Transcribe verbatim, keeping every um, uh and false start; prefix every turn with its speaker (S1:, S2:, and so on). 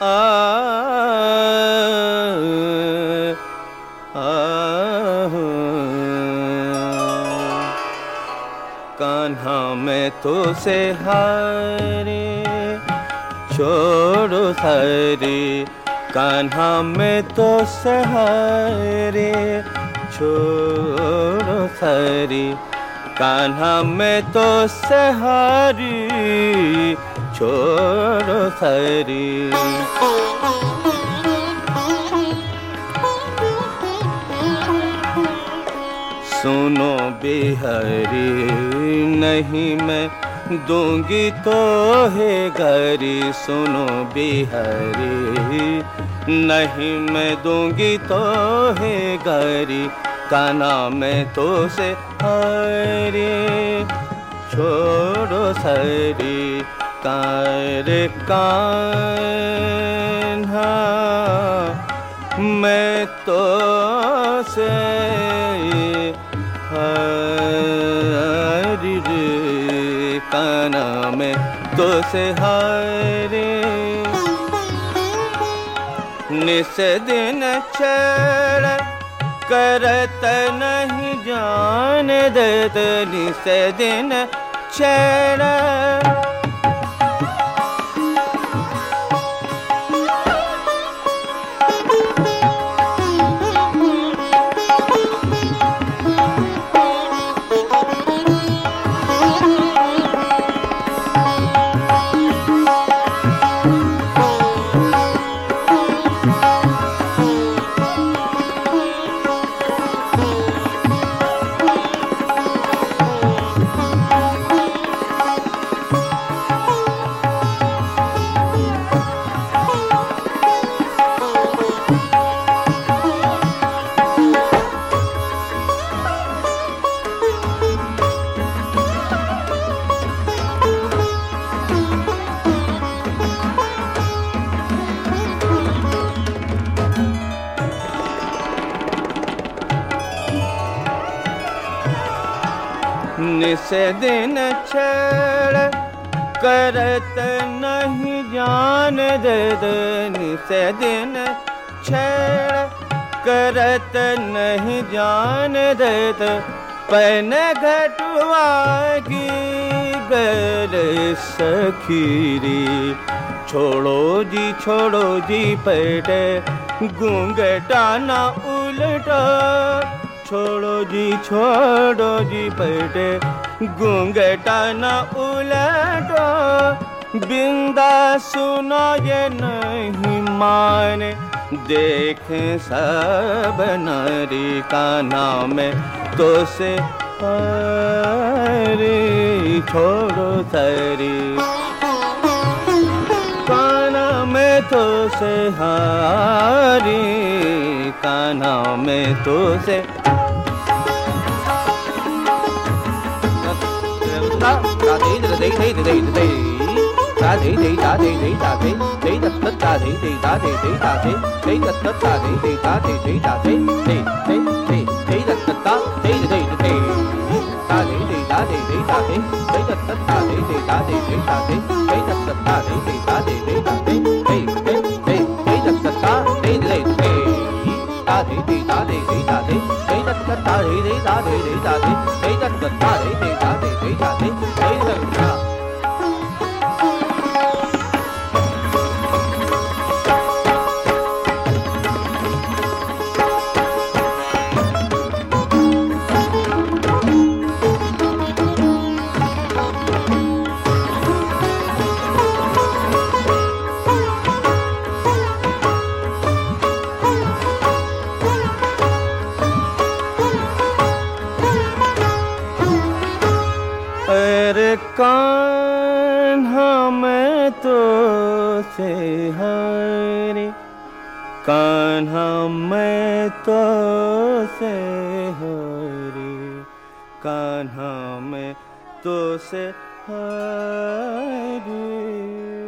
S1: आ आ कान्हा मैं तो से हारे छोड़ो सारे, कान्हा मैं तो से हारे छोड़ो सारे, कान्हा मैं तो से हारी छोड़ो सारी। सुनो बिहारी नहीं मैं दूंगी तो है गारी, सुनो बिहारी नहीं मैं दूंगी तो है गारी, कान्हा मैं तो से हारे छोड़ो सारी, कारे कान्हा मैं तो से हारी रे, कान्हा मैं तो से हारे। निस दिन छेड़ करत नहीं जान देत, निस दिन छेड़ निस दिन छेड़ करत नहीं जान देत, निस दिन छेड़ करत नहीं जान देत, पैन घटुआ की गर सखीरी, छोड़ो जी छोड़ो जी पेटे घूंघटा न उलटा, छोड़ो जी छोड़ो जी पेटे घूंघटा न उलटो, बिंदा सुनो ये नहीं माने देखे सब नारी, कान्हा में तो से हारी छोड़ो सारी, कान्हा में तो से हारी, कान्हा में तो से da dee da dee dee da dee da dee da dee dee da dee dee da dee dee da da da dee dee da dee dee da dee dee da da da dee dee da dee dee da dee dee dee dee dee da da da dee da dee da dee da dee dee da dee dee da dee dee da da da dee dee da dee dee da dee dee da da da dee dee da dee dee da dee dee dee dee dee da da da dee dee da dee da dee dee da dee dee da dee dee da da da dee dee da dee dee da dee dee da da da dee dee da dee dee da dee dee da da अरे कान्हा मैं तो से हारे, कान्हा मैं तो से हारे, कान्हा मैं तो से हारे।